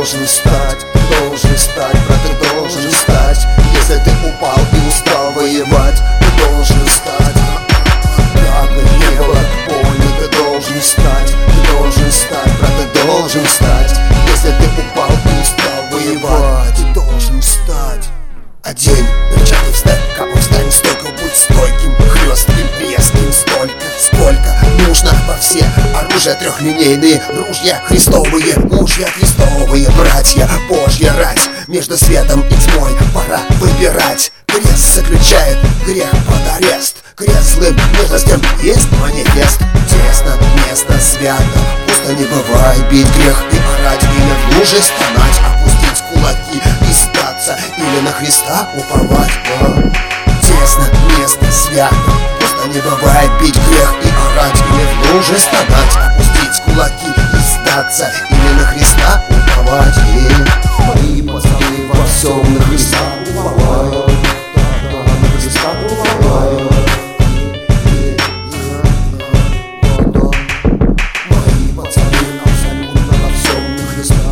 должен встать, брат, ты должен встать. Если ты упал и устал воевать, ты должен встать. Как бы ни было больно, ты должен встать, брат, ты должен встать. Если ты упал и устал воевать, ты должен встать. Одень перчатки, встань, капом встань, стойко будь стойким, хлестким, резким, сколько нужно во все оружия трехлинейные, ружья христовые, мужья христовые, братья Божья рать. Между светом и тьмой пора выбирать. Крест заключает грех под арест. Крест злым мерзостям есть манифест. Тесно, место свято, пусто не бывай. Бить грех и орать, имя в луже стонать, опустить кулаки и сдаться, или на Христа уповать. Тесно, место свято, пусто не бывает. Бить грех и орать, или в луже стонать, опустить кулаки и сдаться, или на Христа уповать. Мои пацаны во всем на Христа уповают. На Христа уповают. Мои пацаны абсолютно во всем на Христа.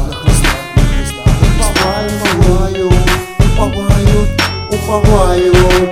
Уповают.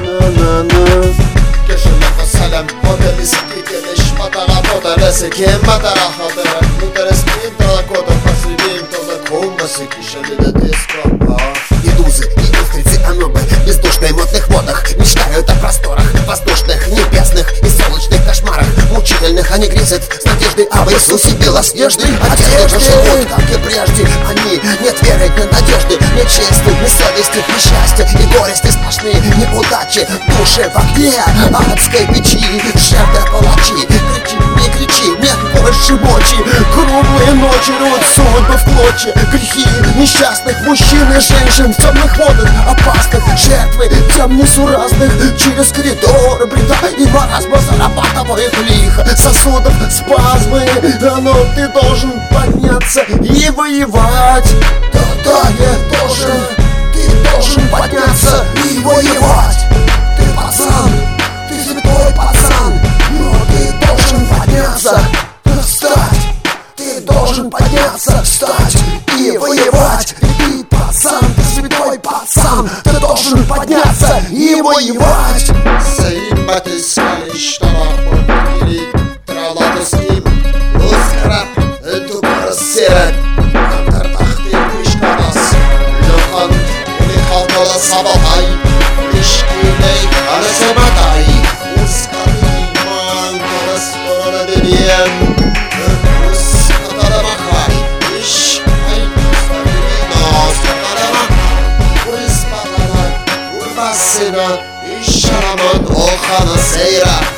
كشفت السلام قدر بسكيك ليش مطر عطوطة راسكين مطر حاضرك مترسمين تراكوطة فاسرين تضكهم بسكي شديدة диско. Медузы и устрицы, амебы в бездушных мутных водах мечтают о просторах воздушных, небесных и солнечных кошмарах мучительных. Они грезят с надеждой об Иисусе белоснежной одежды. Живут, как и прежде, они нет веры, нет надежды, нет чести, ни совести, ни счастья и горести сплошные неудачи. Души в огне адской печи, жертвы палачи. Кричи, не кричи, нет больше мочи. Круглые ночи рвут судьбы в клочья. Грехи несчастных мужчин и женщин в темных водах опасных, жертвы тем несуразных. Через коридоры бреда и маразма зарабатывает лихо сосудов спазмы. Но ты должен подняться и воевать. Да, я должен, ты должен подняться и воевать. Ты пацан, ты святой пацан, но ты должен подняться, встать. Ты должен подняться, встать и воевать. Ты пацан, ты святой пацан, ты должен подняться и воевать. سيبت السالش طرف إلي ترى تسليم وسكراب تبر السيران أنتر تختي ويش كناس لقن اللي خاطر الصباطي إشكيلي أنا سبطي وسكري ما أنتر السطور دبيان وسكتر مخاي إش أي سبينا سكتر مخاي وسكتر وبسنا الشرمت أخنا سيرا